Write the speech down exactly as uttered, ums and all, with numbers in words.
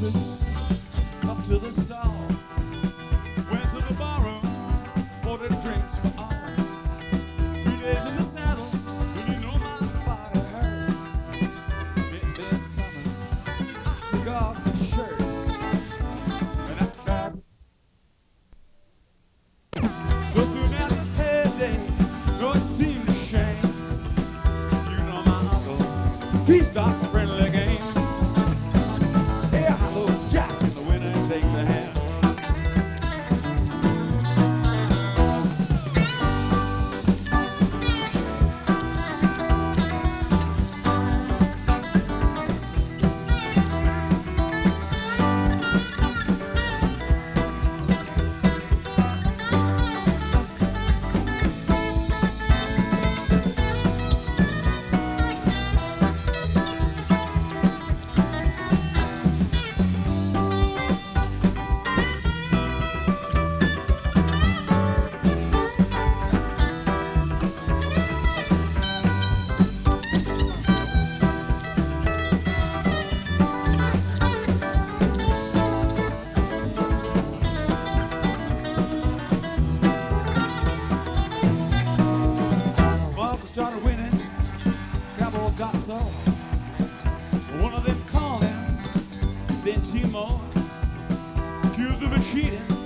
horses up to the stall. Went to the barroom, ordered drinks for all. Three days in the saddle, and you know my body hurt. It been summer, I took off my shirt, and I tried. So soon after payday, though it seemed a shame, you know my uncle, he starts a friendly game. Hey, hello, Jack, in the winter, take the hand. Started winning, Cowboys got sold. One of them called him, then two more, accused him of cheating.